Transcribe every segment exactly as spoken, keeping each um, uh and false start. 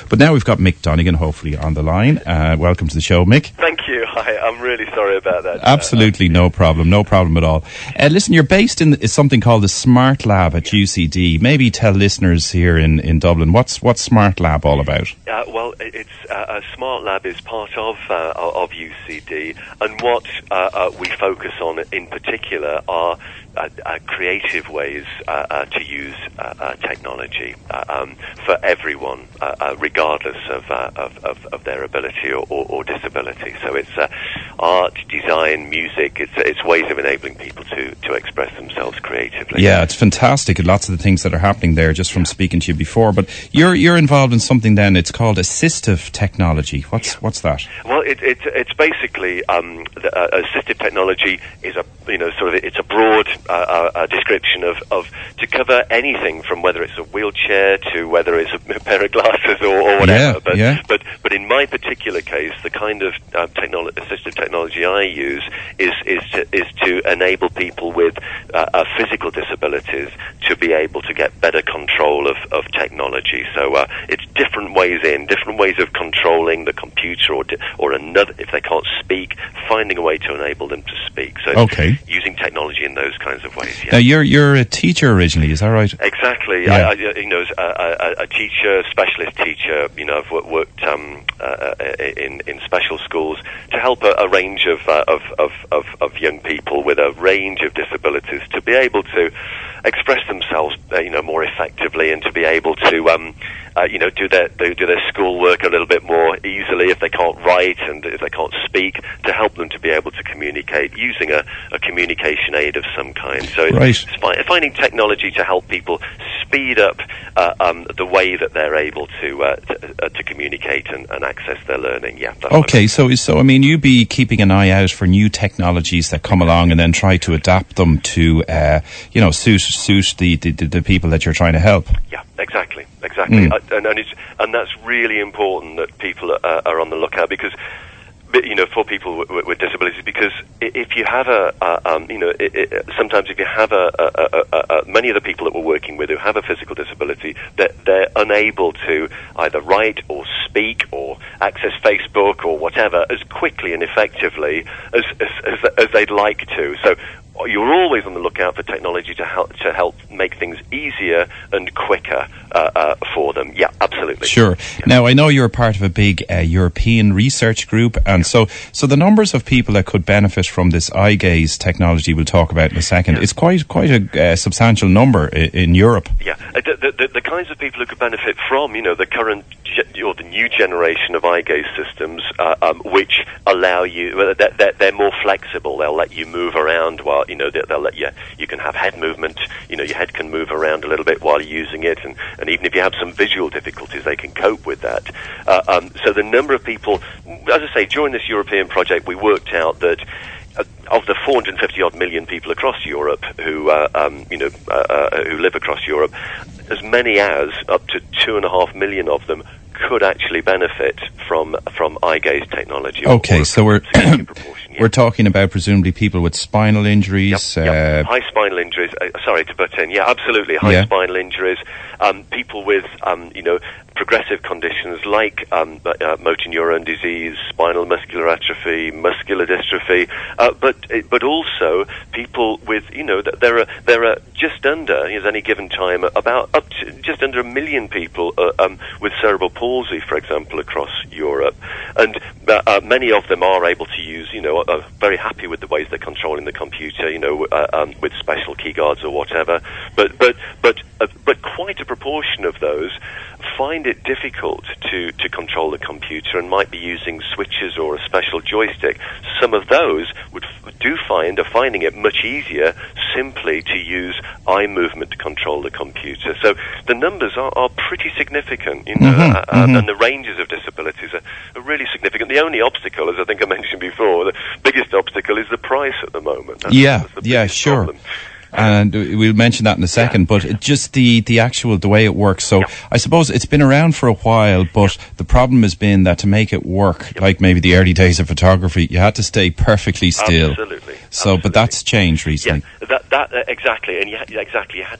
But now we've got Mick Donegan, hopefully, on the line. Uh, welcome to the show, Mick. Thank you. Hi, I'm really sorry about that. Absolutely uh, no problem, no problem at all. Uh, listen, you're based in something called the Smart Lab at U C D. Maybe tell listeners here in, in Dublin, what's what's Smart Lab all about? Uh, well, it's uh, a Smart Lab is part of uh, of U C D, and what uh, uh, we focus on in particular are Uh, uh, creative ways uh, uh, to use uh, uh, technology uh, um, for everyone, uh, uh, regardless of, uh, of, of of their ability or, or, or disability. So it's uh, art, design, music. It's it's ways of enabling people to, to express themselves creatively. Yeah, it's fantastic. Lots of the things that are happening there, just from speaking to you before. But you're you're involved in something then. It's called assistive technology. What's yeah. what's that? Well, it, it, it's basically um, the, uh, assistive technology is a you know sort of it's a broad Uh, uh, a description of, of to cover anything from whether it's a wheelchair to whether it's a pair of glasses or, or whatever. Yeah, but, yeah. but but in my particular case, the kind of uh, technolo- assistive technology I use is is to, is to enable people with uh, uh, physical disabilities to be able to get better control of, of technology. So uh, it's different ways in, different ways of controlling the computer, or di- or another if they can't speak, finding a way to enable them to speak. So okay. using technology in those kinds of ways. Yeah. Now you're you're a teacher originally, is that right? Exactly. Yeah. I, I, you know, a, a, a teacher, specialist teacher. You know, I've wo- worked um, uh, in in special schools to help a, a range of, uh, of, of of of young people with a range of disabilities to be able to express themselves, uh, you know, more effectively, and to be able to, um, uh, you know, do their do, do their schoolwork a little bit more easily if they can't write and if they can't speak, to help them to be able to communicate using a, a communication aid of some kind. So it's, right. it's fi- finding technology to help people speed up uh, um, the way that they're able to uh, to, uh, to communicate and, and access their learning. Yeah. Okay, so so I mean, you'd be keeping an eye out for new technologies that come along, and then try to adapt them to, uh, you know, suit suit the, the the people that you're trying to help. Yeah, exactly, exactly, Mm. uh, and and, it's, and that's really important that people are, are on the lookout, because, you know, for people with, with disabilities, because if you have a, uh, um, you know, it, it, sometimes if you have a, a, a, a, a, many of the people that we're working with who have a physical disability, that they're, they're unable to either write or speak or access Facebook or whatever as quickly and effectively as as, as, as they'd like to. So you're always on the lookout for technology to help to help make things easier and quicker uh, uh, for them. Yeah, absolutely. Sure. Yeah. Now, I know you're part of a big uh, European research group, and so so the numbers of people that could benefit from this eye gaze technology we'll talk about in a second. Yeah. It's quite quite a uh, substantial number in, in Europe. Yeah, uh, the, the, the kinds of people who could benefit from, you know, the current ge- or the new generation of eye gaze systems, uh, um, which allow you, well, they're, they're, they're more flexible. They'll let you move around while, you know, they'll let you, you can have head movement, you know, your head can move around a little bit while you're using it, and, and even if you have some visual difficulties, they can cope with that. Uh, um, so the number of people, as I say, during this European project, we worked out that uh, of the four hundred fifty odd million people across Europe who, uh, um, you know, uh, uh, who live across Europe, as many as up to two and a half million of them could actually benefit from from eye gaze technology. Okay, or, or so we're yeah. we're talking about presumably people with spinal injuries. Yep, yep. Uh, high spinal injuries. Uh, sorry to butt in. Yeah, absolutely. High yeah. spinal injuries. Um, people with, um, you know, progressive conditions like um, uh, motor neuron disease, spinal muscular atrophy, muscular dystrophy, uh, but but also people with, you know, there are there are just under, at any given time, about up to just under a million people uh, um, with cerebral palsy, for example, across Europe, and uh, uh, many of them are able to use, you know, are very happy with the ways they're controlling the computer, you know, uh, um, with special key guards or whatever, but but but uh, but quite a proportion of those find it difficult to, to control the computer and might be using switches or a special joystick. Some of those would do find are finding it much easier simply to use eye movement to control the computer. So the numbers are, are pretty significant, you know, mm-hmm, uh, mm-hmm. and the ranges of disabilities are, are really significant. The only obstacle, as I think I mentioned before, the biggest obstacle is the price at the moment. That's, yeah, that's the yeah, biggest sure. problem. And we'll mention that in a second, but it just the, the actual, the way it works. So Yep. I suppose it's been around for a while, but yep. the problem has been that to make it work, yep. like maybe the early days of photography, you had to stay perfectly still. Absolutely. So, Absolutely. but that's changed recently. Yeah, that, that, uh, exactly. And you had, exactly, you had to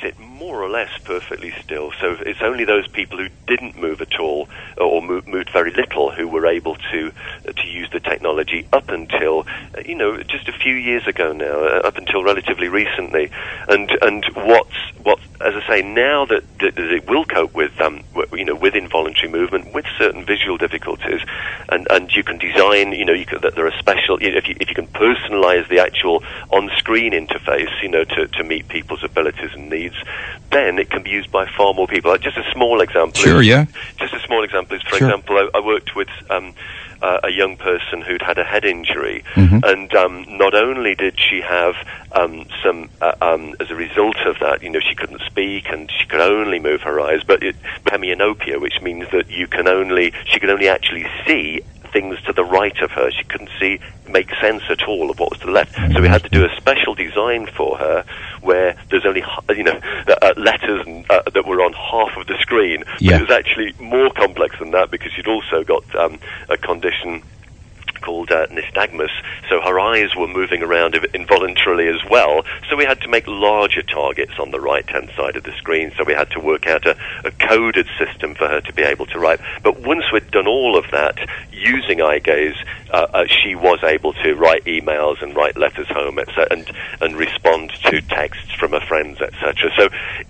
sit more or less perfectly still. So it's only those people who didn't move at all or moved, moved very little who were able to uh, to use the technology up until, uh, you know, just a few years ago now, uh, up until relatively recently. And and what's what as I say, now that, that, that it will cope with um w- you know with involuntary movement, with certain visual difficulties, and and you can design, you know, you can, that there are special, you know, if you if you can personalize the actual on-screen interface, you know, to to meet people's abilities and needs, then it can be used by far more people. Like just a small example. Sure, is, yeah. Just a small example is, for Sure. example, I, I worked with um, uh, a young person who'd had a head injury, mm-hmm. and um, not only did she have um, some, uh, um, as a result of that, you know, she couldn't speak and she could only move her eyes, but it, hemianopia, which means that you can only, she could only actually see things to the right of her. She couldn't see, make sense at all of what was to the left. So we had to do a special design for her where there's only, you know, uh, letters and, uh, that were on half of the screen. But yeah. it was actually more complex than that because she'd also got um, a condition called uh, nystagmus, so her eyes were moving around involuntarily as well, so we had to make larger targets on the right-hand side of the screen, so we had to work out a, a coded system for her to be able to write. But once we'd done all of that, using eye gaze, uh, uh, she was able to write emails and write letters home, et cetera, and, and respond to texts from her friends, et cetera. So,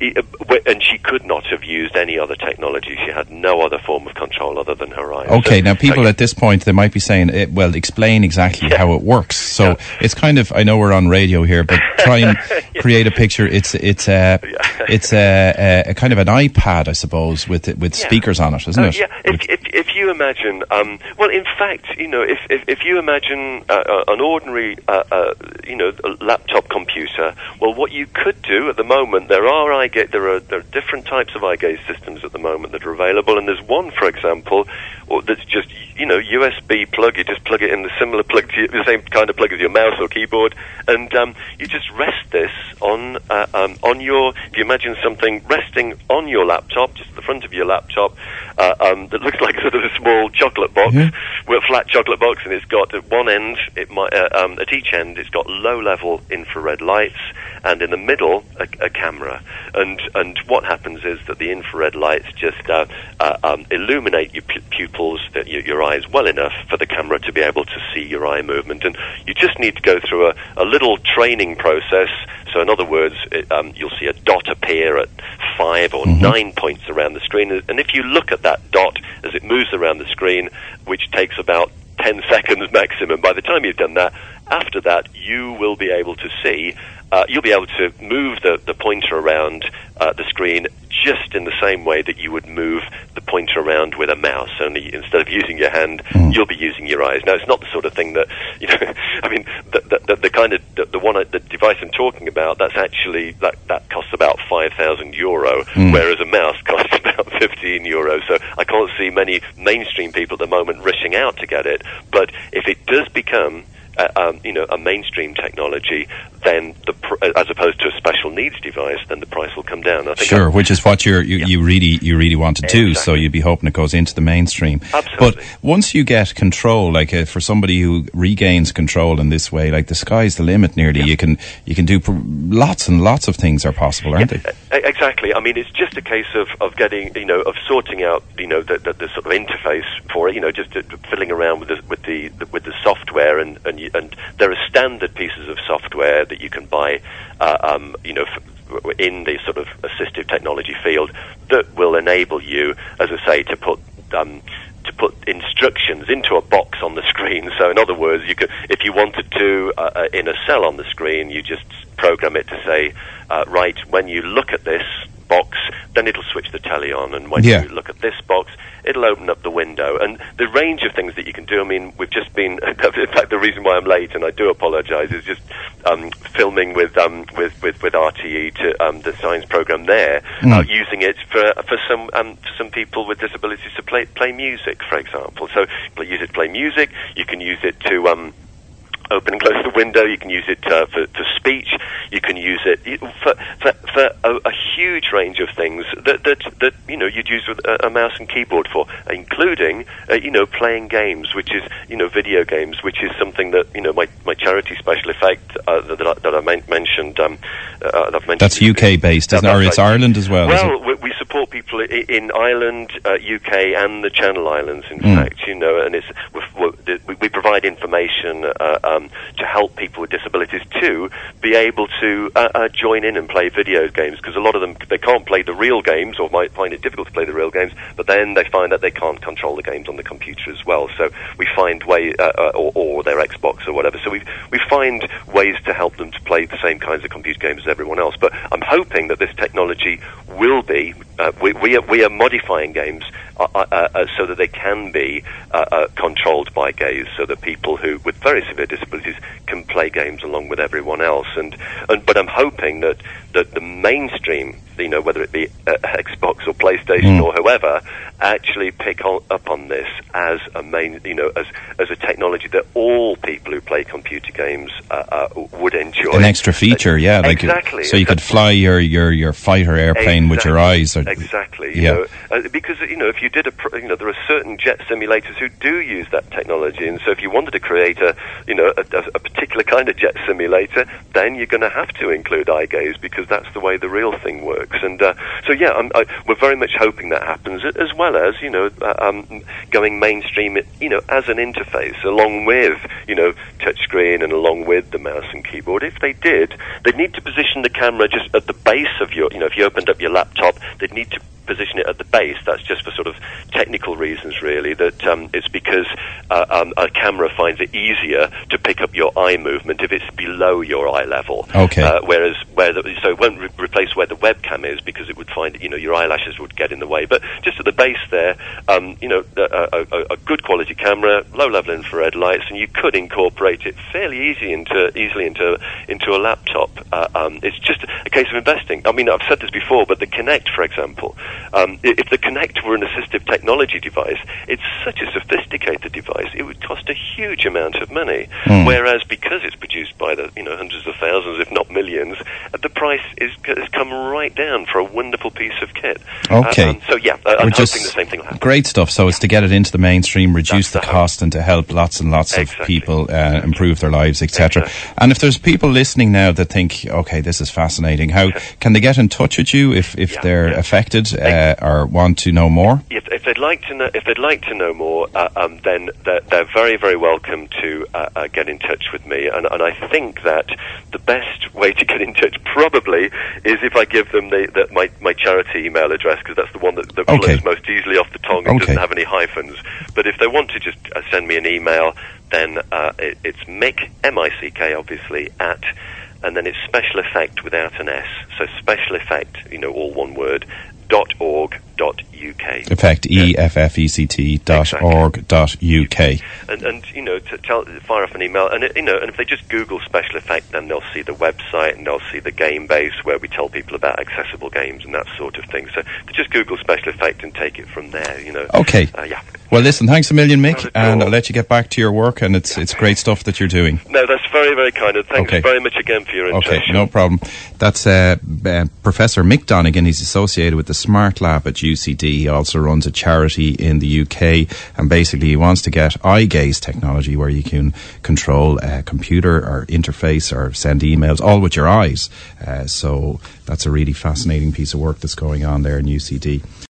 and she could not have used any other technology. She had no other form of control other than her eyes. Okay, so, now people so, at this point, they might be saying, it, well, explain exactly yeah. how it works. So yeah. it's kind of, I know we're on radio here, but try and yeah. create a picture. It's it's a yeah. it's a, a, a kind of an iPad, I suppose, with with yeah. speakers on it, isn't uh, it? Yeah. If, if if you imagine, um, well, in fact, you know, if if, if you imagine uh, uh, an ordinary, uh, uh, you know, a laptop computer, well, what you could do at the moment, there are eye gaze, there are there are different types of eye gaze systems at the moment that are available, and there's one, for example, that's just, you know, U S B plug. You just plug it in the similar plug to your, the same kind of plug as your mouse or keyboard, and um, you just rest this on uh, um, on your. If you imagine something resting on your laptop, just at the front of your laptop, uh, um, that looks like sort of a small chocolate box, mm-hmm. with a flat chocolate box, and it's got at one end, it might uh, um, at each end, it's got low-level infrared lights, and in the middle, a, a camera. And and what happens is that the infrared lights just uh, uh, um, illuminate your pu- pupils, uh, your, your eyes, well enough for the camera to be able to see your eye movement. And you just need to go through a, a little training process. So in other words, it, um, you'll see a dot appear at five or mm-hmm. nine points around the screen. And if you look at that dot as it moves around the screen, which takes about ten seconds maximum, by the time you've done that, after that, you will be able to see, uh, you'll be able to move the, the pointer around uh, the screen just in the same way that you would move the pointer around with a mouse, only instead of using your hand, mm. you'll be using your eyes. Now, it's not the sort of thing that, you know, I mean, the, the, the, the kind of, the, the one, the device I'm talking about, that's actually, that, that costs about five thousand euro, mm. whereas a mouse costs about fifteen euro. So I can't see many mainstream people at the moment rushing out to get it. But if it does become, Uh, um, you know, a mainstream technology, then the pr- as opposed to a special needs device, then the price will come down. I think sure, I'm, which is what you're, you yeah. you really you really want to do. Exactly. So you'd be hoping it goes into the mainstream. Absolutely. But once you get control, like uh, for somebody who regains control in this way, like the sky's the limit. Nearly, yeah. you can you can do pr- lots and lots of things are possible, aren't yeah, they? Exactly. I mean, it's just a case of, of getting, you know, of sorting out, you know, the, the, the sort of interface for it. You know, just uh, fiddling around with the with the, the with the software, and and you, and there are standard pieces of software that you can buy, uh, um, you know, f- in the sort of assistive technology field that will enable you, as I say, to put um, to put instructions into a box on the screen. So, in other words, you could, if you wanted to, uh, uh, in a cell on the screen, you just program it to say, uh, right, when you look at this box, then it'll switch the telly on, and when yeah. you look at this box, it'll open up the window. And the range of things that you can do, I mean, we've just been, in fact, the reason why I'm late, and I do apologise, is just um, filming with, um, with with with R T E to um, the science programme there, mm. uh, using it for for some um, for some people with disabilities to play play music, for example. So you use it to play music, you can use it to um, open and close the window. You can use it uh, for, for speech. You can use it for for, for a, a huge range of things that that, that you know you'd use with a, a mouse and keyboard for, including uh, you know playing games, which is you know video games, which is something that you know my, my charity Special Effect uh, that, that I, that I men- mentioned. Um, uh, that I've mentioned. That's U K based, isn't it? Or it's right. Ireland as well. Well, we, we support people in Ireland, uh, U K, and the Channel Islands. In mm. fact, you know, and it's we, we provide information uh, um, to help people with disabilities to be able to uh, uh, join in and play video games, because a lot of them they can't play the real games or might find it difficult to play the real games, but then they find that they can't control the games on the computer as well. So we find way uh, uh, or, or their Xbox or whatever. So we we find ways to help them to play the same kinds of computer games as everyone else. But I'm hoping that this technology will be uh, we we are, we are modifying games uh, uh, uh, so that they can be uh, uh, controlled by gays, so that people who with very severe disabilities can play games along with everyone else. And, and but I'm hoping that, that the mainstream, you know, whether it be uh, Xbox or PlayStation mm. or whoever, actually pick on, up on this as a main, you know, as as a technology that all people who play computer games uh, uh, would enjoy. An extra feature, yeah, like exactly. So you could fly your, your, your fighter airplane exactly. with your eyes. Or, exactly. You yeah. know, uh, because you know, if you did a, pr- you know, there are certain jet simulators who do use that technology, and so if you wanted to create a, you know, a, a particular kind of jet simulator, then you're going to have to include eye gaze, because that's the way the real thing works. And uh, so, yeah, I'm, I, we're very much hoping that happens, as well as, you know, uh, um, going mainstream, you know, as an interface, along with, you know, touchscreen and along with the mouse and keyboard. If they did, they'd need to position the camera just at the base of your, you know, if you opened up your laptop, they'd need to position it at the base. That's just for sort of technical reasons, really, that um, it's because uh, um, a camera finds it easier to pick up your eye movement if it's below your eye level. Okay. Uh, whereas, where the, so it won't re- replace where the webcam is, because it would find, you know, your eyelashes would get in the way. But just at the base there, um, you know, a, a, a good quality camera, low-level infrared lights, and you could incorporate it fairly easy into easily into into a laptop. Uh, um, it's just a case of investing. I mean, I've said this before, but the Kinect, for example. Um, if the Kinect were an assistive technology device, it's such a sophisticated device, it would cost a huge amount of money. Mm. Whereas because it's produced by the you know hundreds of thousands, if not millions, the price is has come right down for a wonderful piece of kit. Okay. Um, so yeah, I'm hoping the same thing will happen. Great stuff. So it's to get it into the mainstream, reduce That's the, the cost, and to help lots and lots exactly. of people uh, exactly. improve their lives, et cetera. Exactly. And if there's people listening now that think, okay, this is fascinating, how okay. can they get in touch with you if, if yeah, they're yeah. affected uh, or want to know more? If, if they'd like to know, if they'd like to know more, uh, um, then they're, they're very, very welcome to uh, uh, get in touch with me. And, and I think that the best way to get in touch probably is if I give them the, the, my, my charity email address, because that's the one that, that okay. flows most easily off the tongue and okay. doesn't have any hyphens. But if they want to just uh, send me an email, then uh, it, it's Mick, M I C K, obviously, at, and then it's Special Effect without an S. So Special Effect, you know, all one word, dot org dot U K. Effect, E F F E C T dot org dot U K. And, and you know, to tell, fire off an email, and you know, and if they just Google Special Effect, then they'll see the website and they'll see the game base where we tell people about accessible games and that sort of thing. So to just Google Special Effect and take it from there, you know. Okay. Uh, yeah. Well, listen, thanks a million, Mick, and I'll let you get back to your work, and it's it's great stuff that you're doing. No, that's very, very kind, and thanks okay. very much again for your interest. Okay, no problem. That's uh, uh, Professor Mick Donegan. He's associated with the Smart Lab at U C D. He also runs a charity in the U K, and basically he wants to get eye gaze technology where you can control a computer or interface or send emails all with your eyes. Uh, so that's a really fascinating piece of work that's going on there in U C D.